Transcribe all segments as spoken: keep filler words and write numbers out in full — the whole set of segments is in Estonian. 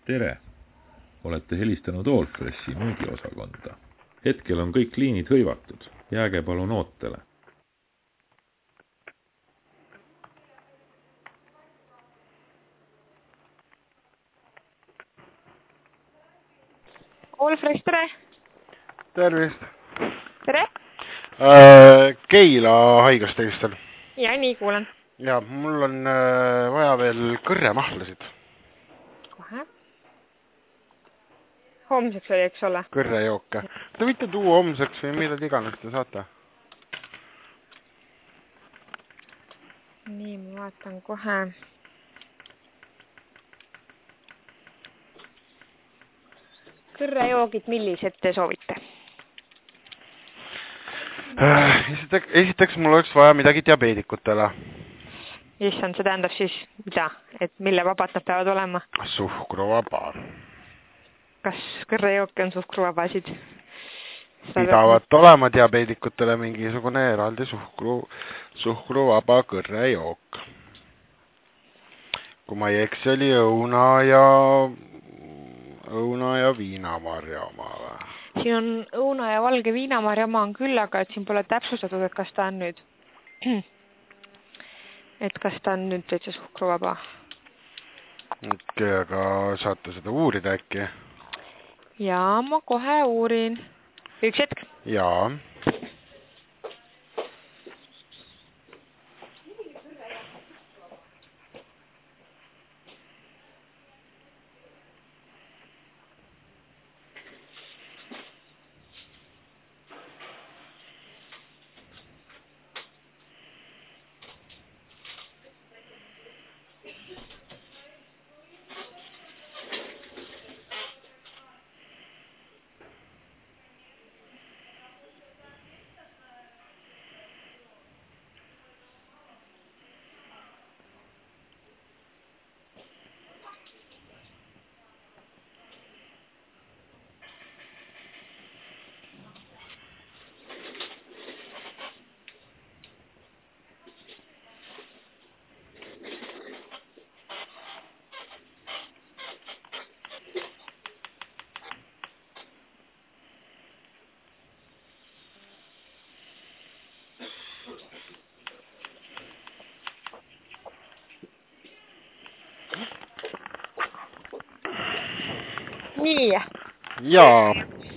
Tere! Olete helistanud Allfressi müügiosakonda. Hetkel on kõik liinid hõivatud. Jääge palun ootele. Allfresh, tere! Tervist! Tere! Äh, Keila haigast tegistel. Ja, nii kuulen. Ja, mul on äh, vaja veel kõrremahlasid. Kohe. Homseks oli, eks ole? Kõrrejooke. Te võite tuua homseks või mida iganes te saate? Nii, ma vaatan kohe. Kõrrejoogid, millised te soovite? Äh, esiteks, esiteks mul oleks vaja midagi diabeedikutele. Issand, see tähendab siis mida? Et mille vabad nad peavad olema? Suhkruvaba. Kas kõrrejooke on suhkruvabasid? Pidavad peab... olema diabeedikutele mingisugune eraldi suhkru, suhkruvaba kõrrejook. Kui ma ei eksi, oli õuna ja, õuna ja viinamarja oma või? Siin on õuna ja valge viinamarja oma on küll, aga et siin pole täpsustatud, et kas ta on nüüd, et kas ta on nüüd täitsa suhkruvaba. Okei, aga saate seda uurida äkki? Jaa, ma kohe uurin. Üks hetk. Jaa. Nii. Jaa.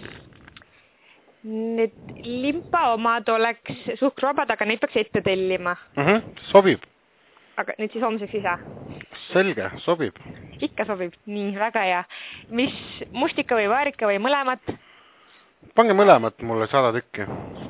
Need limpa omad oleks suhkruvabad, aga neid peaks ette tellima. Mhm, sobib. Aga nüüd siis homseks ei saa? Selge, sobib. Ikka sobib. Nii, väga hea. Mis mustika või vaarika või mõlemat? Pange mõlemat mulle sada tükki.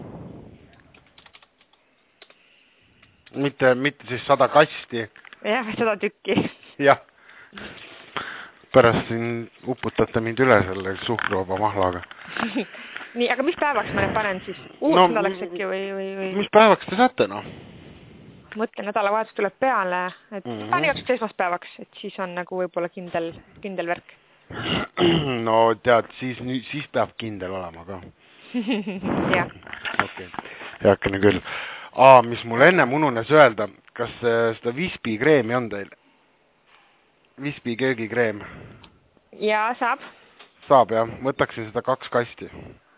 Mitte, mitte siis sada kasti. Jah, sada tükki. Jah. Pärast siin uputate mind üle selle suhkruvaba mahlaga. Nii, aga mis päevaks ma need panen siis? Uus no, nädalaks äkki või, või, või? Mis päevaks te saate, noh? Mõtlen, nädalavahetus tuleb peale, et mm -hmm. panen igaks esmaspäevaks, et siis on nagu võib-olla kindel, kindel värk. No tead, siis, siis peab kindel olema ka. Jah. Okei, heakene küll. Aa, mis mul ennem ununes öelda, kas seda Vispi kreemi on teil? Vispi köögikreem. Jaa, saab. Saab, jah. Võtaksin seda kaks kasti.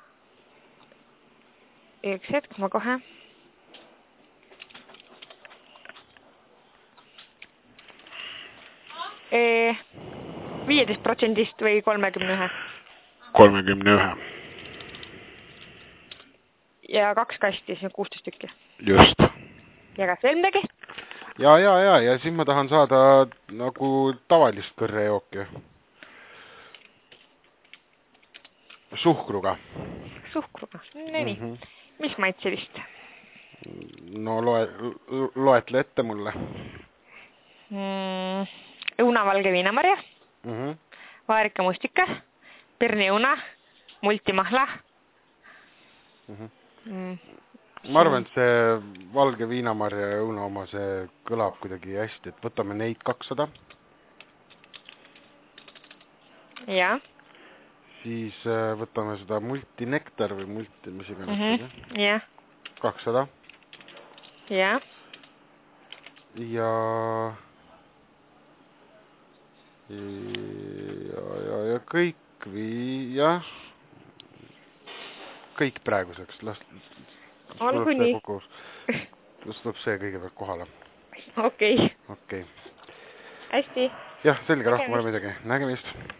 Üks hetk, ma kohe. E, viieteist protsendist või kolmekümne ühe? kolmekümne ühe. Ja kaks kasti, siis on kuusteist tükki. Just. Ja kas veel midagi? Ja, ja, ja, ja siis ma tahan saada nagu tavalist kõrrejooki. Suhkruga. Suhkruga, nii. Mm -hmm. Mis maitselist? No loe, loetle ette mulle. Mm, õunavalge viinamarja, mm -hmm. vaarika mustika, pirniõuna, multimahla. Mm -hmm. mm. Ma arvan, et see valge viinamarja ja õuna oma, see kõlab kuidagi hästi, et võtame neid kakssada. Ja. Siis võtame seda multinektar või multi, mis iganes. Mm -hmm. Ja. kakssada. Ja. Ja. Ja, kõik või jah, kõik praeguseks, las olgu nii. las tuleb see kõigepealt kohale. Okei. Okei. Hästi. jah, selge, rohkem pole midagi. Nägemist.